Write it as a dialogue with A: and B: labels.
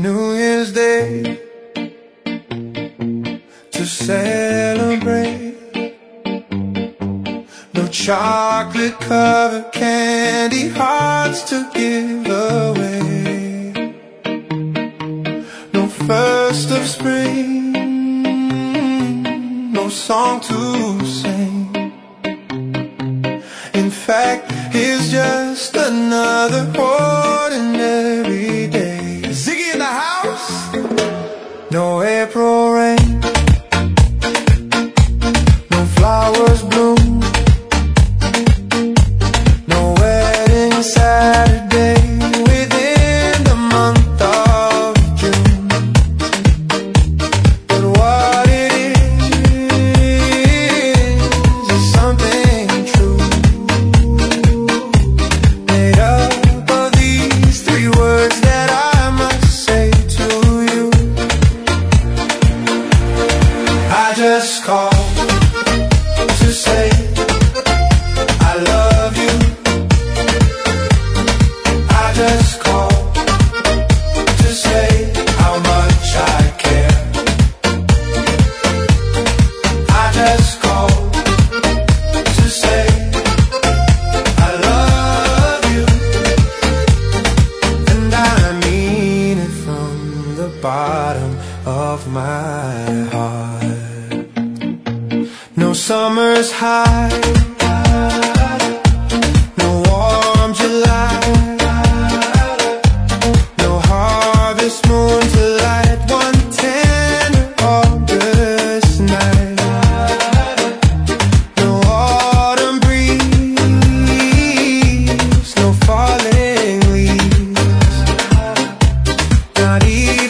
A: New Year's Day to celebrate. No chocolate covered candy hearts to give away. No first of spring, no song to sing. In fact, it's just another ordinary day. Ziggy in the house. No April rain, no flowers bloom, no wedding Saturday within the month of June. But what it is something true, made up of these three words that I must say to you. I just called to say I love you. I just called to say how much I care. I just called to say I love you, and I mean it from the bottom of my heart. No summer's high, no warm July, no harvest moon to light one tender August night, no autumn breeze, no falling leaves, not even